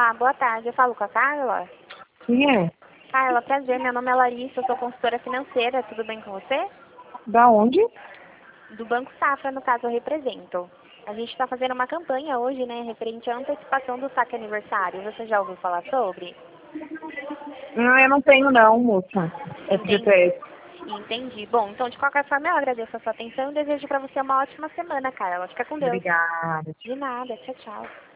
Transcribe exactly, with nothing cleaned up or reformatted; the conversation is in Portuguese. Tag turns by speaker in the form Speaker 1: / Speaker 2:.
Speaker 1: Olá, boa tarde. Eu falo com a Carla?
Speaker 2: Quem é?
Speaker 1: Carla, prazer. Meu nome é Larissa, eu sou consultora financeira. Tudo bem com você?
Speaker 2: Da onde?
Speaker 1: Do Banco Safra, no caso, eu represento. A gente está fazendo uma campanha hoje, né, referente à antecipação do saque aniversário. Você já ouviu falar sobre?
Speaker 2: Não, eu não tenho não, moça.
Speaker 1: Entendi.
Speaker 2: F G T S.
Speaker 1: Entendi. Bom, então, de qualquer forma, eu agradeço a sua atenção e desejo para você uma ótima semana, Carla. Fica com Deus.
Speaker 2: Obrigada.
Speaker 1: De nada. Tchau, tchau.